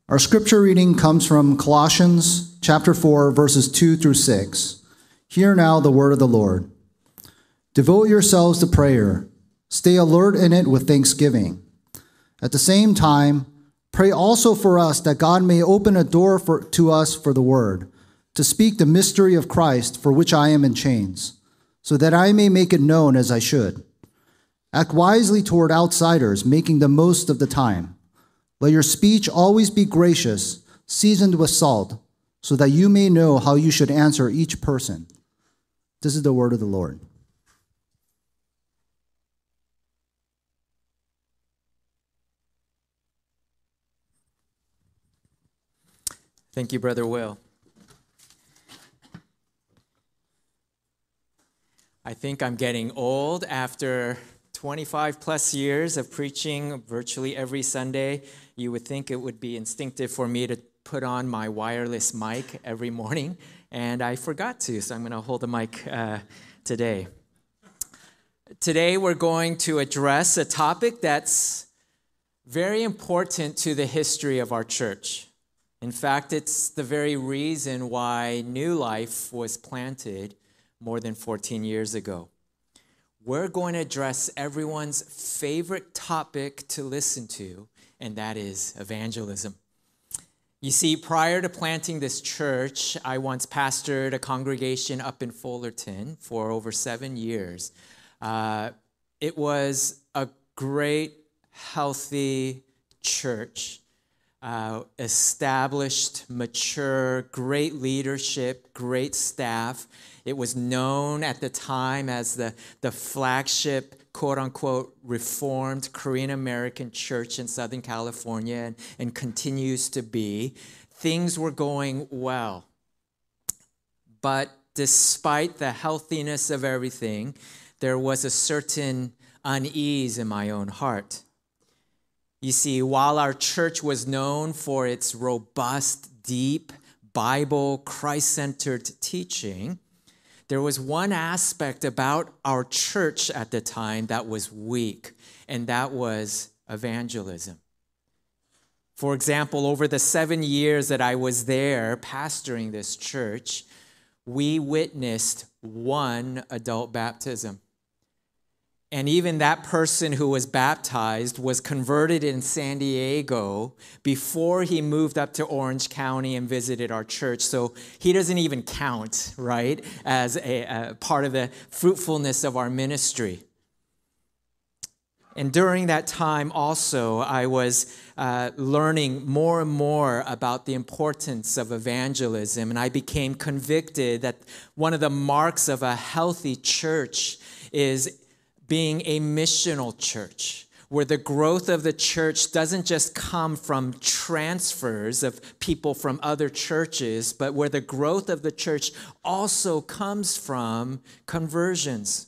Our scripture reading comes from Colossians chapter 4, verses 2 through 6. Hear now the word of the Lord. Devote yourselves to prayer. Stay alert in it with thanksgiving. At the same time, pray also for us that God may open a door to us for the word, to speak the mystery of Christ for which I am in chains, so that I may make it known as I should. Act wisely toward outsiders, making the most of the time. Let your speech always be gracious, seasoned with salt, so that you may know how you should answer each person. This is the word of the Lord. Thank you, Brother Will. I think I'm getting old after 25 plus years of preaching virtually every Sunday. You would think it would be instinctive for me to put on my wireless mic every morning, and I forgot to, so I'm going to hold the mic today. Today we're going to address a topic that's very important to the history of our church. In fact, it's the very reason why New Life was planted more than 14 years ago. We're going to address everyone's favorite topic to listen to, and that is evangelism. You see, prior to planting this church, I once pastored a congregation up in Fullerton for over 7 years. It was a great, healthy church. Established, mature, great leadership, great staff. It was known at the time as the flagship, quote-unquote, Reformed Korean-American church in Southern California and continues to be. Things were going well. But despite the healthiness of everything, there was a certain unease in my own heart. You see, while our church was known for its robust, deep, Bible, Christ-centered teaching, there was one aspect about our church at the time that was weak, and that was evangelism. For example, over the 7 years that I was there pastoring this church, we witnessed one adult baptism. And even that person who was baptized was converted in San Diego before he moved up to Orange County and visited our church. So he doesn't even count, right, as a part of the fruitfulness of our ministry. And during that time also, I was learning more and more about the importance of evangelism. And I became convicted that one of the marks of a healthy church is being a missional church, where the growth of the church doesn't just come from transfers of people from other churches, but where the growth of the church also comes from conversions.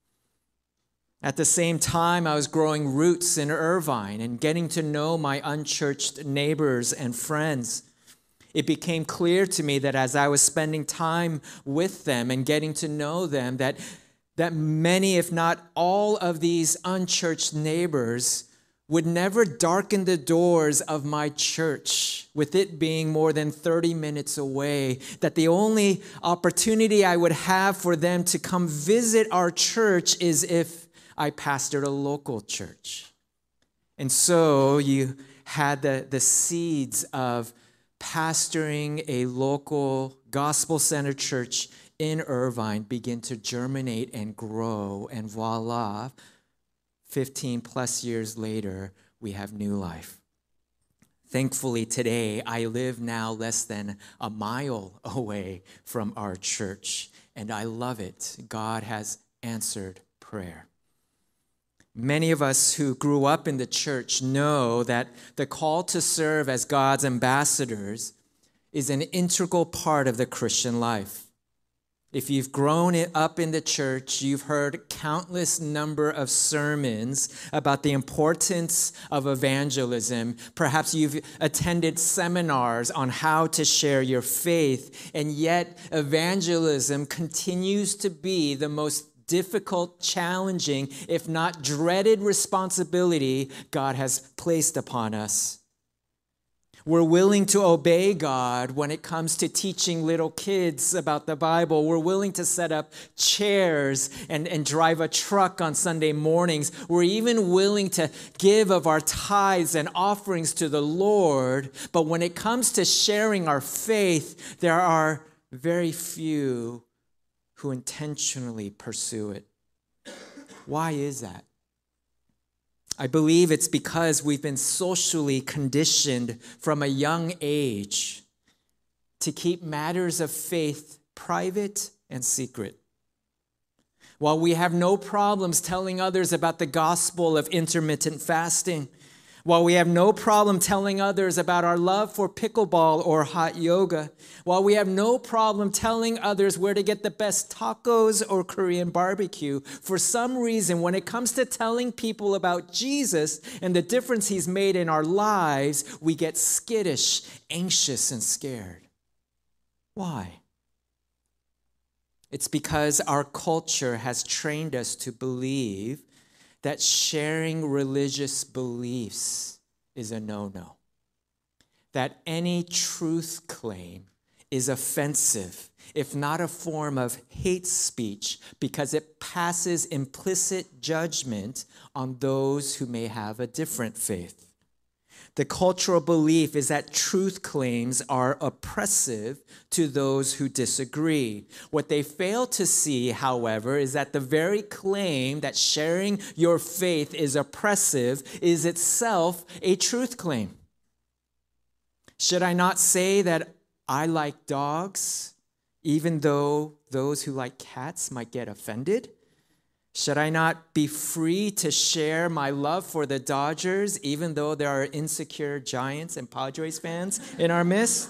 At the same time, I was growing roots in Irvine and getting to know my unchurched neighbors and friends. It became clear to me that as I was spending time with them and getting to know them, that many, if not all, of these unchurched neighbors would never darken the doors of my church, with it being more than 30 minutes away, that the only opportunity I would have for them to come visit our church is if I pastored a local church. And so you had the seeds of pastoring a local gospel-centered church in Irvine begin to germinate and grow, and voila, 15 plus years later, we have New Life. Thankfully, today, I live now less than a mile away from our church, and I love it. God has answered prayer. Many of us who grew up in the church know that the call to serve as God's ambassadors is an integral part of the Christian life. If you've grown up in the church, you've heard countless number of sermons about the importance of evangelism. Perhaps you've attended seminars on how to share your faith, and yet evangelism continues to be the most difficult, challenging, if not dreaded responsibility God has placed upon us. We're willing to obey God when it comes to teaching little kids about the Bible. We're willing to set up chairs and drive a truck on Sunday mornings. We're even willing to give of our tithes and offerings to the Lord. But when it comes to sharing our faith, there are very few who intentionally pursue it. Why is that? I believe it's because we've been socially conditioned from a young age to keep matters of faith private and secret. While we have no problems telling others about the gospel of intermittent fasting, while we have no problem telling others about our love for pickleball or hot yoga, while we have no problem telling others where to get the best tacos or Korean barbecue, for some reason, when it comes to telling people about Jesus and the difference he's made in our lives, we get skittish, anxious, and scared. Why? It's because our culture has trained us to believe that sharing religious beliefs is a no-no. That any truth claim is offensive, if not a form of hate speech, because it passes implicit judgment on those who may have a different faith. The cultural belief is that truth claims are oppressive to those who disagree. What they fail to see, however, is that the very claim that sharing your faith is oppressive is itself a truth claim. Should I not say that I like dogs, even though those who like cats might get offended? Should I not be free to share my love for the Dodgers, even though there are insecure Giants and Padres fans in our midst?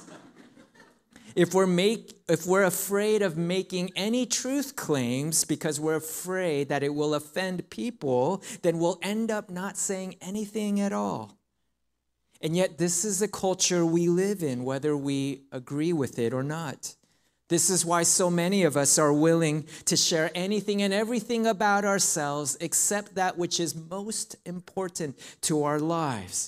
If we're afraid of making any truth claims because we're afraid that it will offend people, then we'll end up not saying anything at all. And yet this is the culture we live in, whether we agree with it or not. This is why so many of us are willing to share anything and everything about ourselves except that which is most important to our lives.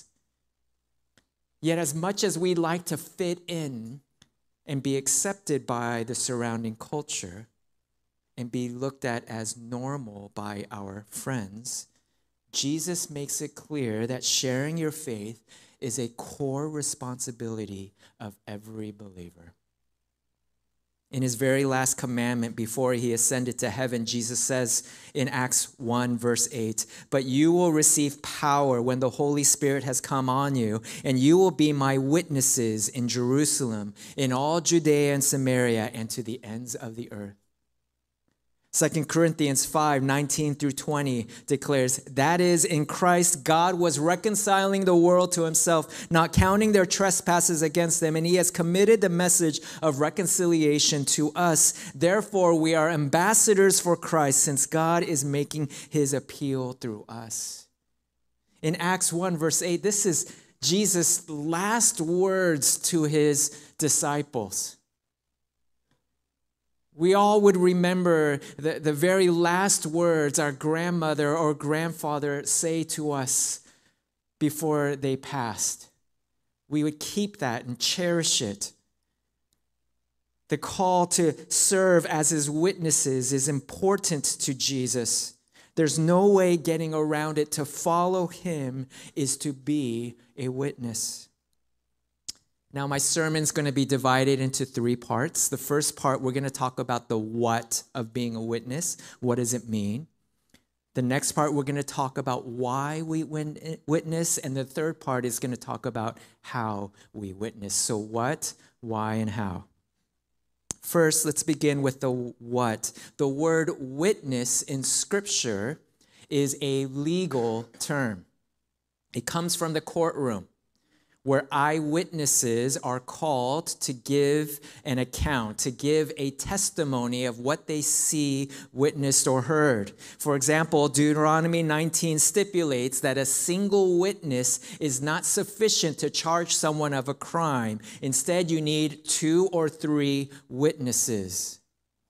Yet as much as we'd like to fit in and be accepted by the surrounding culture and be looked at as normal by our friends, Jesus makes it clear that sharing your faith is a core responsibility of every believer. In his very last commandment before he ascended to heaven, Jesus says in Acts 1, verse 8, "But you will receive power when the Holy Spirit has come on you, and you will be my witnesses in Jerusalem, in all Judea and Samaria, and to the ends of the earth." 2 Corinthians 5, 19 through 20 declares, "That is, in Christ, God was reconciling the world to himself, not counting their trespasses against them, and he has committed the message of reconciliation to us. Therefore, we are ambassadors for Christ, since God is making his appeal through us." In Acts 1, verse 8, this is Jesus' last words to his disciples. We all would remember the very last words our grandmother or grandfather say to us before they passed. We would keep that and cherish it. The call to serve as his witnesses is important to Jesus. There's no way getting around it. To follow him is to be a witness. Now, my sermon's going to be divided into 3 parts. The first part, we're going to talk about the what of being a witness. What does it mean? The next part, we're going to talk about why we witness. And the third part is going to talk about how we witness. So what, why, and how. First, let's begin with the what. The word witness in Scripture is a legal term. It comes from the courtroom, where eyewitnesses are called to give an account, to give a testimony of what they see, witnessed, or heard. For example, Deuteronomy 19 stipulates that a single witness is not sufficient to charge someone of a crime. Instead, you need 2 or 3 witnesses.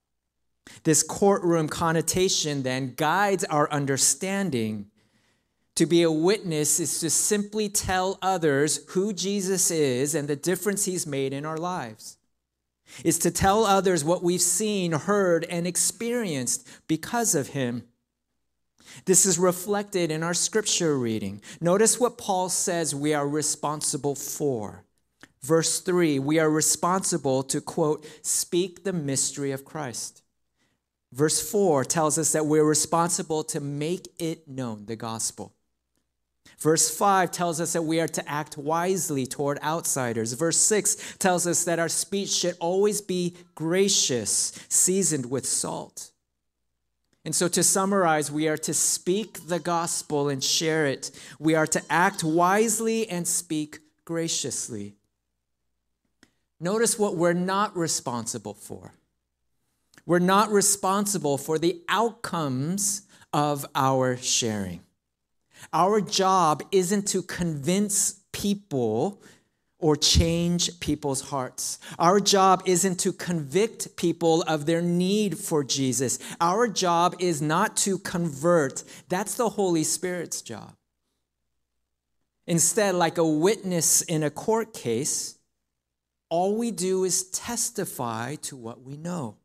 This courtroom connotation then guides our understanding To be a witness is to simply tell others who Jesus is and the difference he's made in our lives. It's to tell others what we've seen, heard, and experienced because of him. This is reflected in our scripture reading. Notice what Paul says we are responsible for. Verse 3, we are responsible to, quote, speak the mystery of Christ. Verse 4 tells us that we're responsible to make it known, the gospel. Verse 5 tells us that we are to act wisely toward outsiders. Verse 6 tells us that our speech should always be gracious, seasoned with salt. And so to summarize, we are to speak the gospel and share it. We are to act wisely and speak graciously. Notice what we're not responsible for. We're not responsible for the outcomes of our sharing. Our job isn't to convince people or change people's hearts. Our job isn't to convict people of their need for Jesus. Our job is not to convert. That's the Holy Spirit's job. Instead, like a witness in a court case, all we do is testify to what we know.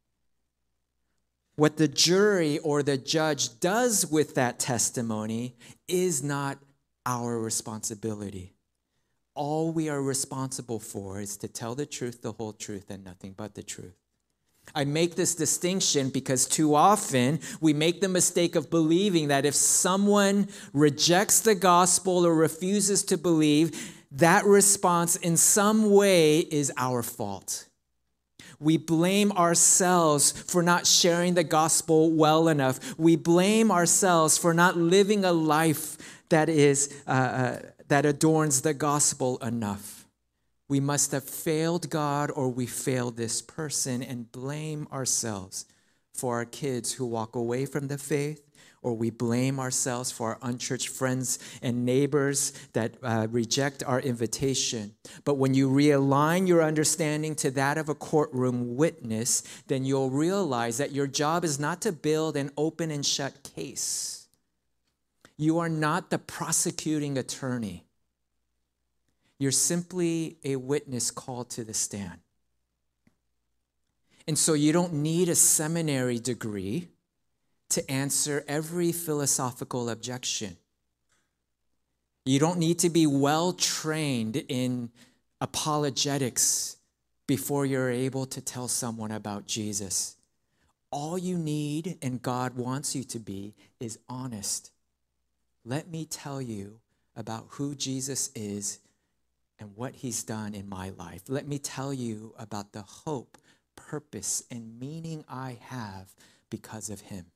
What the jury or the judge does with that testimony is not our responsibility. All we are responsible for is to tell the truth, the whole truth, and nothing but the truth. I make this distinction because too often we make the mistake of believing that if someone rejects the gospel or refuses to believe, that response in some way is our fault. We blame ourselves for not sharing the gospel well enough. We blame ourselves for not living a life that adorns the gospel enough. We must have failed God or we failed this person and blame ourselves for our kids who walk away from the faith, or we blame ourselves for our unchurched friends and neighbors that reject our invitation. But when you realign your understanding to that of a courtroom witness, then you'll realize that your job is not to build an open and shut case. You are not the prosecuting attorney. You're simply a witness called to the stand. And so you don't need a seminary degree to answer every philosophical objection. You don't need to be well trained in apologetics before you're able to tell someone about Jesus. All you need, and God wants you to be, is honest. Let me tell you about who Jesus is and what he's done in my life. Let me tell you about the hope, purpose, and meaning I have because of him.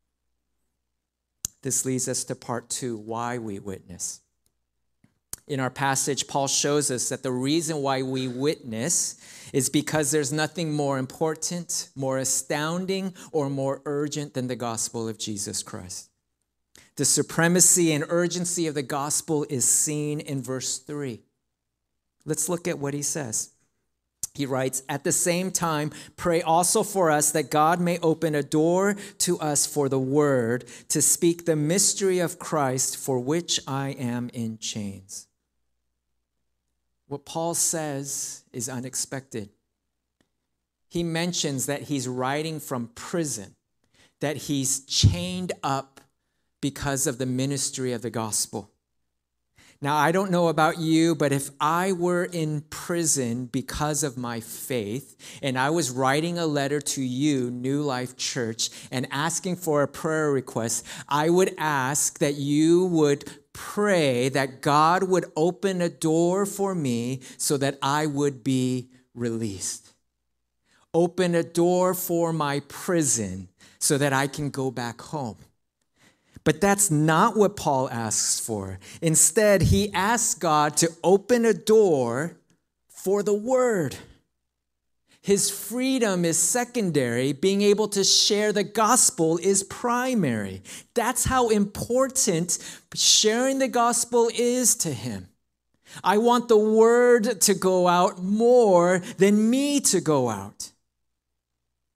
This leads us to part 2, why we witness. In our passage, Paul shows us that the reason why we witness is because there's nothing more important, more astounding, or more urgent than the gospel of Jesus Christ. The supremacy and urgency of the gospel is seen in verse 3. Let's look at what he says. He writes, at the same time, pray also for us that God may open a door to us for the word to speak the mystery of Christ, for which I am in chains. What Paul says is unexpected. He mentions that he's writing from prison, that he's chained up because of the ministry of the gospel. Now, I don't know about you, but if I were in prison because of my faith, and I was writing a letter to you, New Life Church, and asking for a prayer request, I would ask that you would pray that God would open a door for me so that I would be released. Open a door for my prison so that I can go back home. But that's not what Paul asks for. Instead, he asks God to open a door for the word. His freedom is secondary. Being able to share the gospel is primary. That's how important sharing the gospel is to him. I want the word to go out more than me to go out.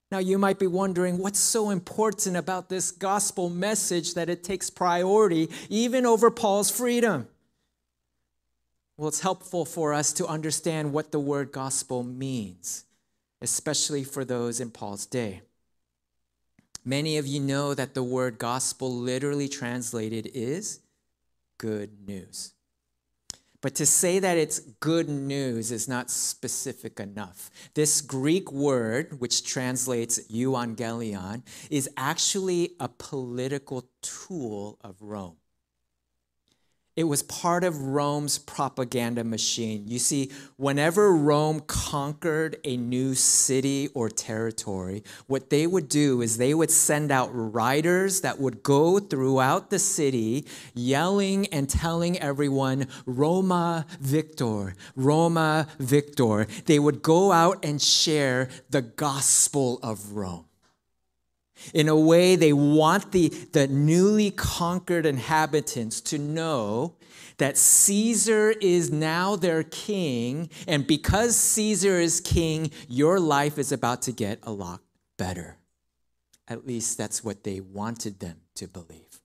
Now, you might be wondering, what's so important about this gospel message that it takes priority even over Paul's freedom? Well, it's helpful for us to understand what the word gospel means, especially for those in Paul's day. Many of you know that the word gospel literally translated is good news. But to say that it's good news is not specific enough. This Greek word, which translates euangelion, is actually a political tool of Rome. It was part of Rome's propaganda machine. You see, whenever Rome conquered a new city or territory, what they would do is they would send out riders that would go throughout the city yelling and telling everyone, Roma Victor, Roma Victor. They would go out and share the gospel of Rome. In a way, they want the newly conquered inhabitants to know that Caesar is now their king, and because Caesar is king, your life is about to get a lot better. At least that's what they wanted them to believe.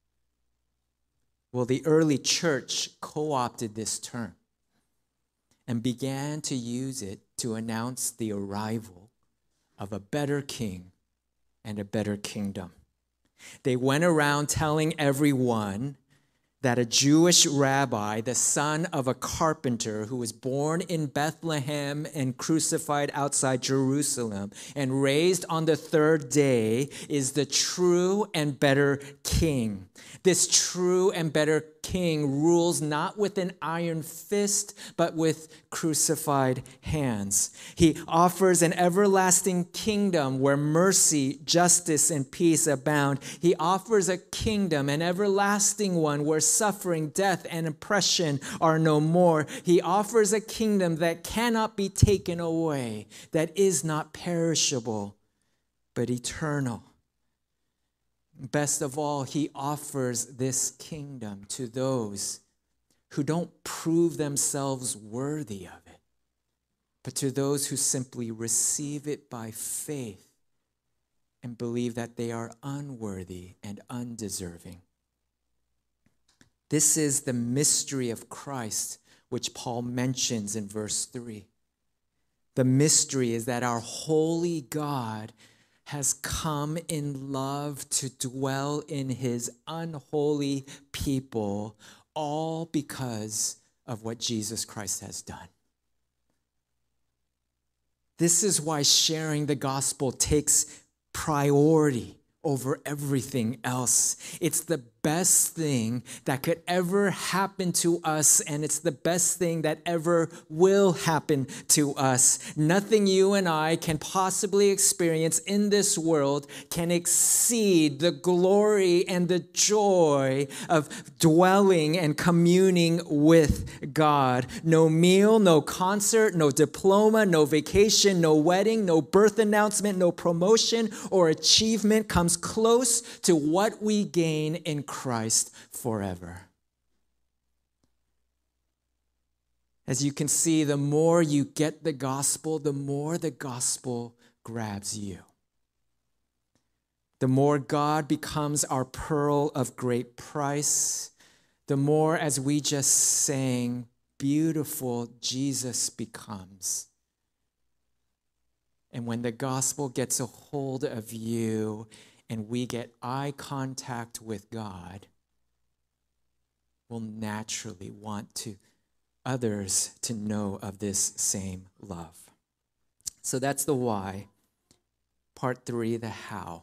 Well, the early church co-opted this term and began to use it to announce the arrival of a better king and a better kingdom. They went around telling everyone that a Jewish rabbi, the son of a carpenter who was born in Bethlehem and crucified outside Jerusalem and raised on the third day, is the true and better king. This true and better king rules not with an iron fist, but with crucified hands. He offers an everlasting kingdom where mercy, justice, and peace abound. He offers a kingdom, an everlasting one, where suffering, death, and oppression are no more. He offers a kingdom that cannot be taken away, that is not perishable, but eternal. Best of all, he offers this kingdom to those who don't prove themselves worthy of it, but to those who simply receive it by faith and believe that they are unworthy and undeserving. This is the mystery of Christ, which Paul mentions in verse 3. The mystery is that our holy God has come in love to dwell in his unholy people, all because of what Jesus Christ has done. This is why sharing the gospel takes priority over everything else. It's the best thing that could ever happen to us, and it's the best thing that ever will happen to us. Nothing you and I can possibly experience in this world can exceed the glory and the joy of dwelling and communing with God. No meal, no concert, no diploma, no vacation, no wedding, no birth announcement, no promotion or achievement comes close to what we gain in Christ forever. As you can see, the more you get the gospel, the more the gospel grabs you. The more God becomes our pearl of great price, the more, as we just sang, beautiful Jesus becomes. And when the gospel gets a hold of you, and we get eye contact with God, we'll naturally want others to know of this same love. So that's the why. Part 3, the how.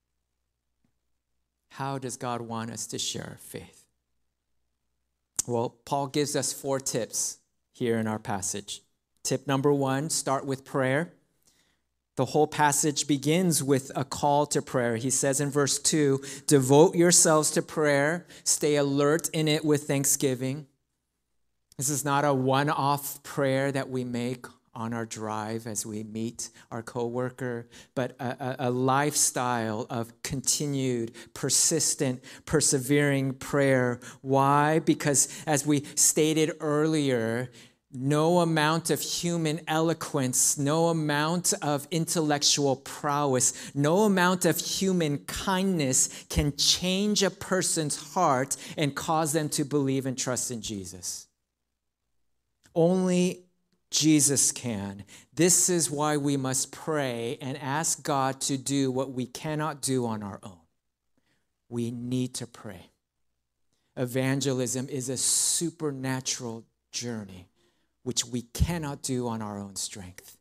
How does God want us to share our faith? Well, Paul gives us 4 tips here in our passage. Tip number 1, start with prayer. The whole passage begins with a call to prayer. He says in verse 2, devote yourselves to prayer, stay alert in it with thanksgiving. This is not a one-off prayer that we make on our drive as we meet our coworker, but a lifestyle of continued, persistent, persevering prayer. Why? Because as we stated earlier, No amount of human eloquence, no amount of intellectual prowess, no amount of human kindness can change a person's heart and cause them to believe and trust in Jesus. Only Jesus can. This is why we must pray and ask God to do what we cannot do on our own. We need to pray. Evangelism is a supernatural journey which we cannot do on our own strength.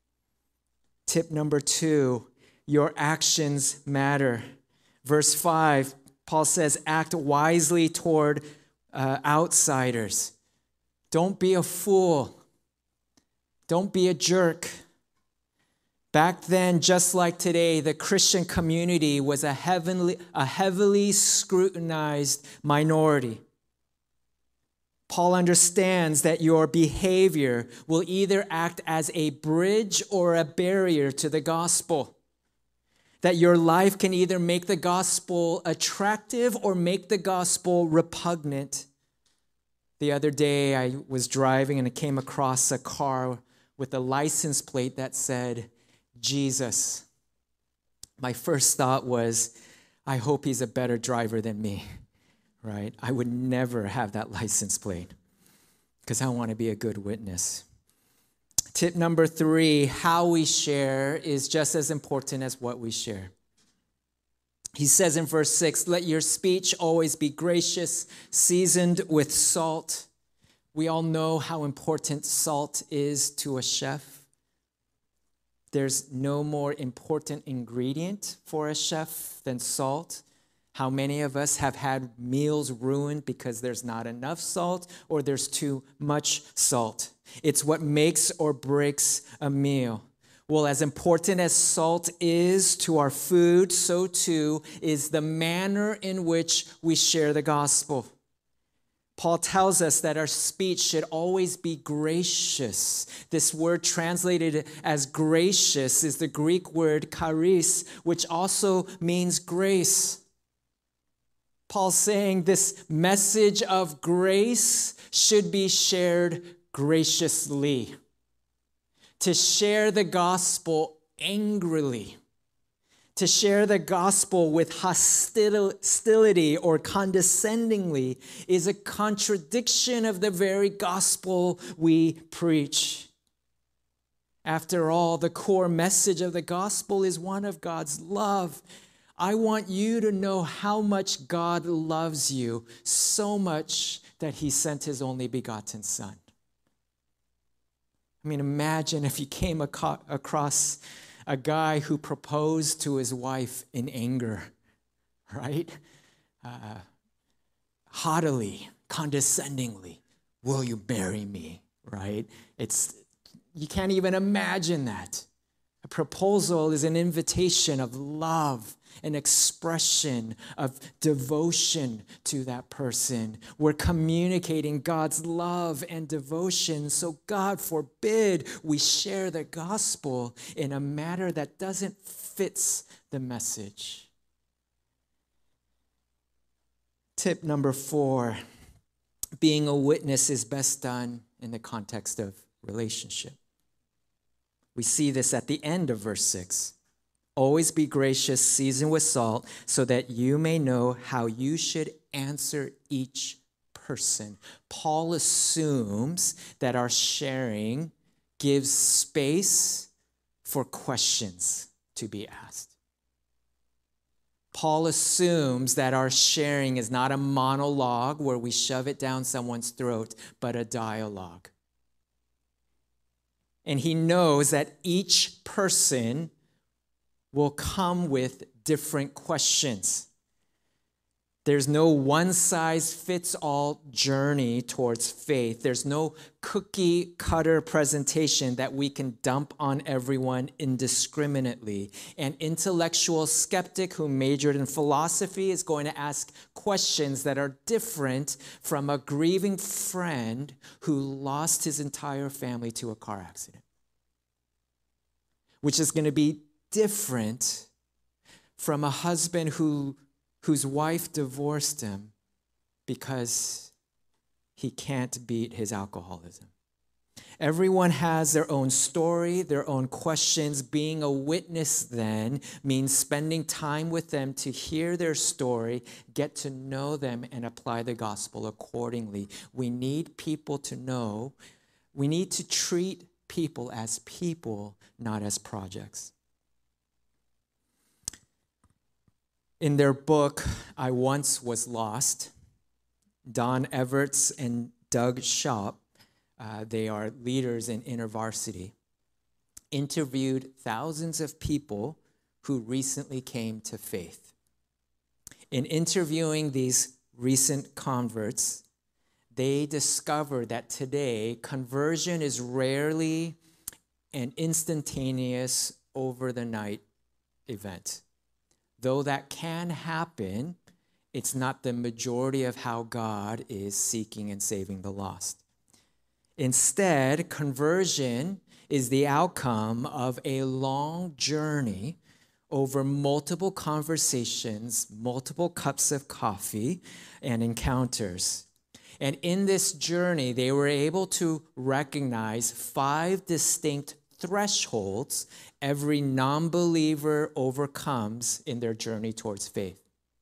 Tip number 2, your actions matter. Verse 5, Paul says, act wisely toward outsiders. Don't be a fool. Don't be a jerk. Back then, just like today, the Christian community was a heavily scrutinized minority. Paul understands that your behavior will either act as a bridge or a barrier to the gospel. That your life can either make the gospel attractive or make the gospel repugnant. The other day, I was driving and I came across a car with a license plate that said, Jesus. My first thought was, I hope he's a better driver than me. Right? I would never have that license plate because I want to be a good witness. Tip number 3, how we share is just as important as what we share. He says in verse 6, let your speech always be gracious, seasoned with salt. We all know how important salt is to a chef. There's no more important ingredient for a chef than salt. How many of us have had meals ruined because there's not enough salt or there's too much salt? It's what makes or breaks a meal. Well, as important as salt is to our food, so too is the manner in which we share the gospel. Paul tells us that our speech should always be gracious. This word translated as gracious is the Greek word charis, which also means grace. Paul's saying this message of grace should be shared graciously. To share the gospel angrily, to share the gospel with hostility or condescendingly is a contradiction of the very gospel we preach. After all, the core message of the gospel is one of God's love. I want you to know how much God loves you, so much that he sent his only begotten Son. I mean, imagine if you came across a guy who proposed to his wife in anger, right? Haughtily, condescendingly, will you marry me, right? You can't even imagine that. A proposal is an invitation of love, an expression of devotion to that person. We're communicating God's love and devotion. So God forbid we share the gospel in a manner that doesn't fit the message. Tip number 4, being a witness is best done in the context of relationship. We see this at the end of verse 6. Always be gracious, seasoned with salt, so that you may know how you should answer each person. Paul assumes that our sharing gives space for questions to be asked. Paul assumes that our sharing is not a monologue where we shove it down someone's throat, but a dialogue. And he knows that each person will come with different questions. There's no one-size-fits-all journey towards faith. There's no cookie-cutter presentation that we can dump on everyone indiscriminately. An intellectual skeptic who majored in philosophy is going to ask questions that are different from a grieving friend who lost his entire family to a car accident, which is going to be different from a husband whose wife divorced him because he can't beat his alcoholism. Everyone has their own story, their own questions. Being a witness then means spending time with them to hear their story, get to know them, and apply the gospel accordingly. We need people to know. We need to treat people as people, not as projects. In their book, I Once Was Lost, Don Everts and Doug Schaap, they are leaders in InterVarsity, interviewed thousands of people who recently came to faith. In interviewing these recent converts, they discovered that today conversion is rarely an instantaneous, over-the-night event. Though that can happen, it's not the majority of how God is seeking and saving the lost. Instead, conversion is the outcome of a long journey over multiple conversations, multiple cups of coffee, and encounters. And in this journey, they were able to recognize 5 distinct thresholds every non-believer overcomes in their journey towards faith.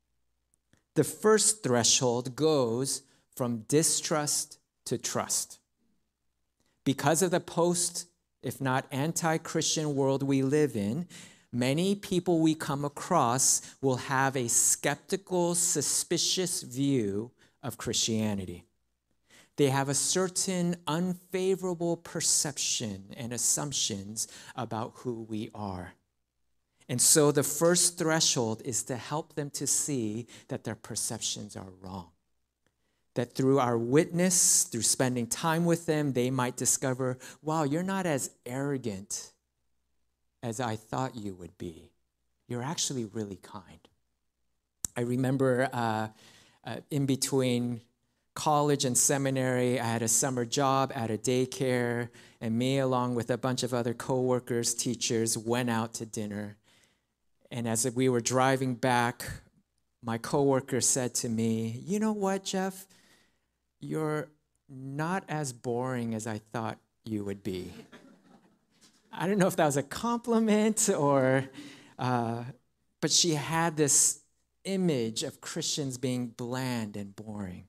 The first threshold goes from distrust to trust. Because of the post, if not anti-Christian world we live in, many people we come across will have a skeptical, suspicious view of Christianity. They have a certain unfavorable perception and assumptions about who we are. And so the first threshold is to help them to see that their perceptions are wrong. That through our witness, through spending time with them, they might discover, wow, you're not as arrogant as I thought you would be. You're actually really kind. I remember in between college and seminary, I had a summer job at a daycare, and me, along with a bunch of other coworkers, teachers, went out to dinner. And as we were driving back, my coworker said to me, "You know what, Jeff? You're not as boring as I thought you would be." I don't know if that was a compliment or, but she had this image of Christians being bland and boring.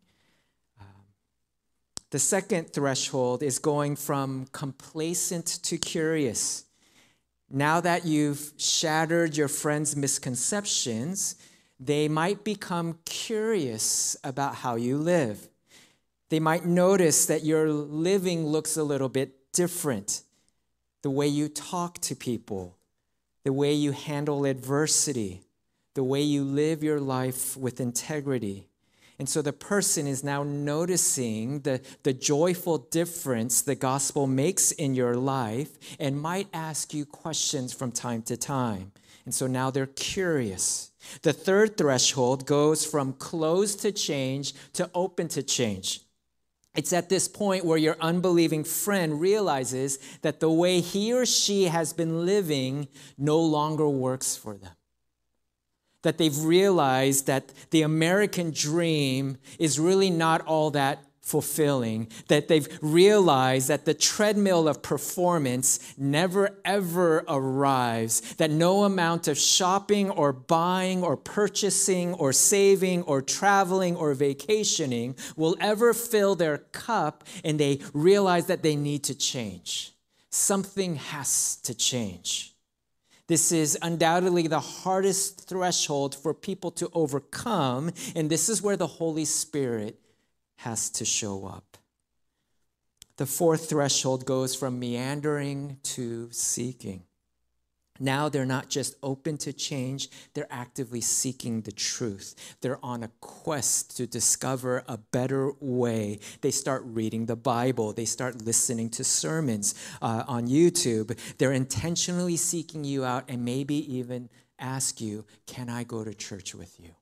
The second threshold is going from complacent to curious. Now that you've shattered your friends' misconceptions, they might become curious about how you live. They might notice that your living looks a little bit different. The way you talk to people, the way you handle adversity, the way you live your life with integrity. And so the person is now noticing the joyful difference the gospel makes in your life and might ask you questions from time to time. And so now they're curious. The third threshold goes from closed to change to open to change. It's at this point where your unbelieving friend realizes that the way he or she has been living no longer works for them. That they've realized that the American dream is really not all that fulfilling, that they've realized that the treadmill of performance never ever arrives, that no amount of shopping or buying or purchasing or saving or traveling or vacationing will ever fill their cup, and they realize that they need to change. Something has to change. This is undoubtedly the hardest threshold for people to overcome, and this is where the Holy Spirit has to show up. The fourth threshold goes from meandering to seeking. Now they're not just open to change, they're actively seeking the truth. They're on a quest to discover a better way. They start reading the Bible. They start listening to sermons on YouTube. They're intentionally seeking you out and maybe even ask you, "Can I go to church with you?"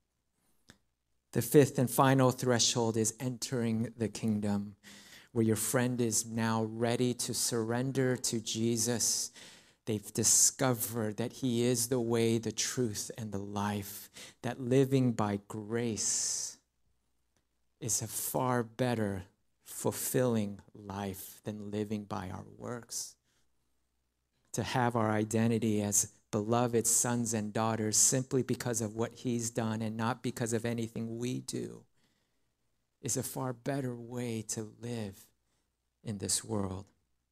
The fifth and final threshold is entering the kingdom, where your friend is now ready to surrender to Jesus. They've discovered that he is the way, the truth, and the life, that living by grace is a far better, fulfilling life than living by our works. To have our identity as beloved sons and daughters simply because of what he's done and not because of anything we do is a far better way to live in this world.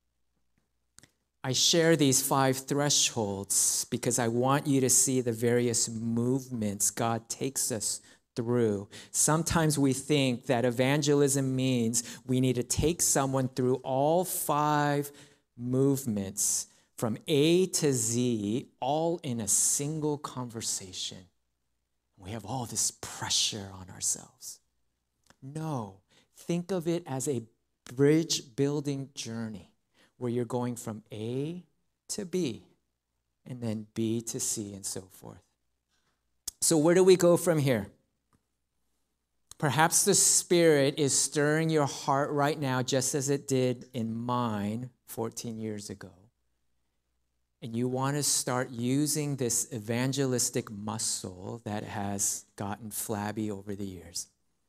I share these 5 thresholds because I want you to see the various movements God takes us through. Sometimes we think that evangelism means we need to take someone through all 5 movements from A to Z, all in a single conversation. We have all this pressure on ourselves. No, think of it as a bridge building journey where you're going from A to B and then B to C and so forth. So where do we go from here? Perhaps the Spirit is stirring your heart right now just as it did in mine 14 years ago. And you want to start using this evangelistic muscle that has gotten flabby over the years.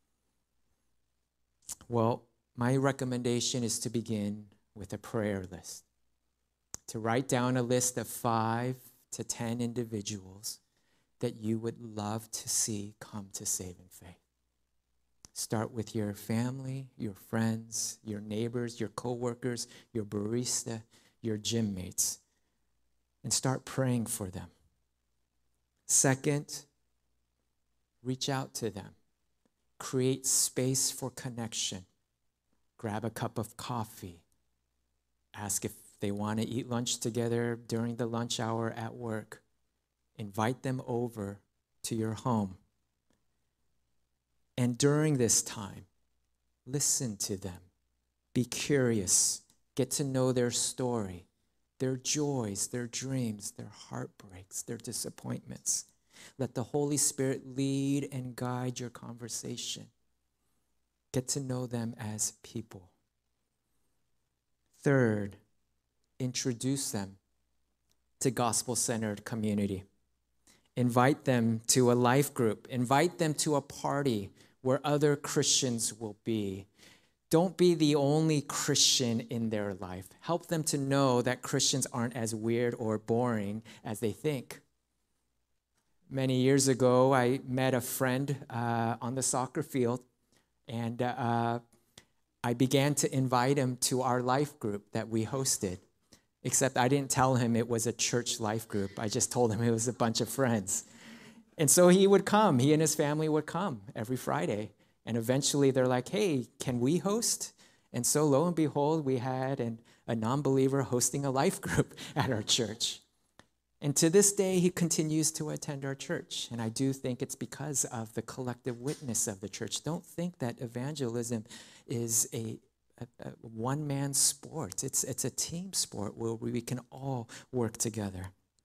Well, my recommendation is to begin with a prayer list. To write down a list of 5 to 10 individuals that you would love to see come to saving faith. Start with your family, your friends, your neighbors, your coworkers, your barista, your gym mates, and start praying for them. Second, reach out to them. Create space for connection. Grab a cup of coffee. Ask if they want to eat lunch together during the lunch hour at work. Invite them over to your home. And during this time, listen to them. Be curious. Get to know their story, their joys, their dreams, their heartbreaks, their disappointments. Let the Holy Spirit lead and guide your conversation. Get to know them as people. Third, introduce them to gospel-centered community. Invite them to a life group. Invite them to a party where other Christians will be. Don't be the only Christian in their life. Help them to know that Christians aren't as weird or boring as they think. Many years ago, I met a friend on the soccer field, and I began to invite him to our life group that we hosted, except I didn't tell him it was a church life group. I just told him it was a bunch of friends. And so he would come. He and his family would come every Friday. And eventually they're like, hey, can we host? And so lo and behold, we had a non-believer hosting a life group at our church. And to this day, he continues to attend our church. And I do think it's because of the collective witness of the church. Don't think that evangelism is a one-man sport. It's a team sport where we can all work together.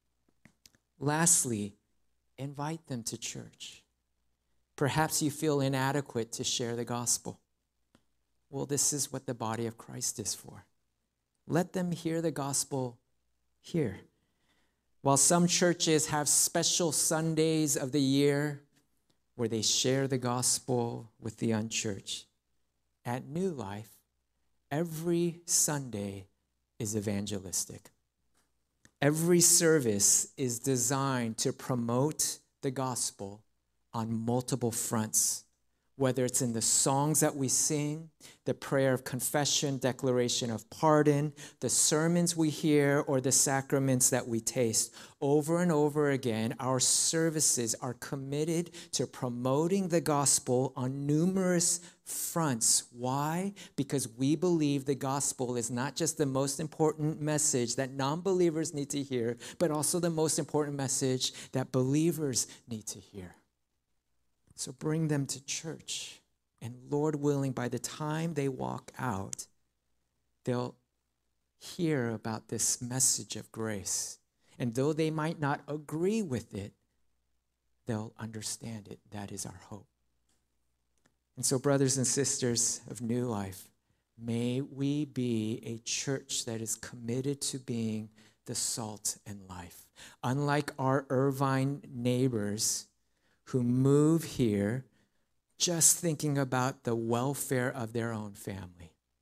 Lastly, invite them to church. Perhaps you feel inadequate to share the gospel. Well, this is what the body of Christ is for. Let them hear the gospel here. While some churches have special Sundays of the year where they share the gospel with the unchurched, at New Life, every Sunday is evangelistic. Every service is designed to promote the gospel on multiple fronts, whether it's in the songs that we sing, the prayer of confession, declaration of pardon, the sermons we hear, or the sacraments that we taste. Over and over again, our services are committed to promoting the gospel on numerous fronts. Why? Because we believe the gospel is not just the most important message that non-believers need to hear, but also the most important message that believers need to hear. So bring them to church, and Lord willing, by the time they walk out, they'll hear about this message of grace. And though they might not agree with it, they'll understand it. That is our hope. And so, brothers and sisters of New Life, may we be a church that is committed to being the salt and life. Unlike our Irvine neighbors, who move here just thinking about the welfare of their own family.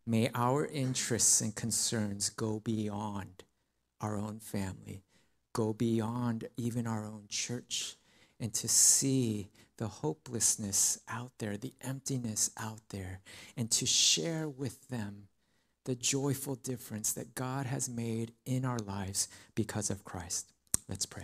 May our interests and concerns go beyond our own family, go beyond even our own church, and to see the hopelessness out there, the emptiness out there, and to share with them the joyful difference that God has made in our lives because of Christ. Let's pray.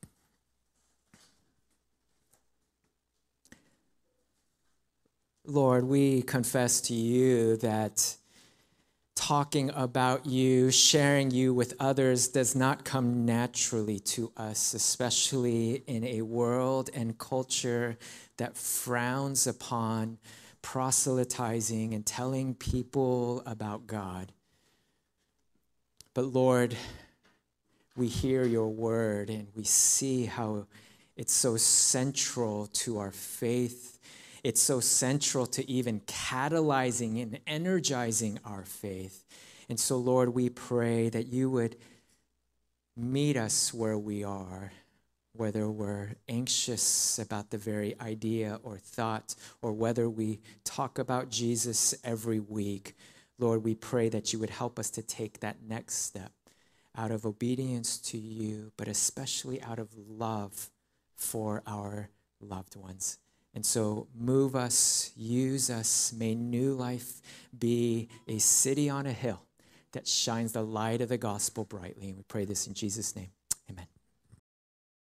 Lord, we confess to you that talking about you, sharing you with others does not come naturally to us, especially in a world and culture that frowns upon proselytizing and telling people about God. But Lord, we hear your word and we see how it's so central to our faith. It's so central to even catalyzing and energizing our faith. And so, Lord, we pray that you would meet us where we are, whether we're anxious about the very idea or thought, or whether we talk about Jesus every week. Lord, we pray that you would help us to take that next step out of obedience to you, but especially out of love for our loved ones. And so move us, use us. May New Life be a city on a hill that shines the light of the gospel brightly. And we pray this in Jesus' name.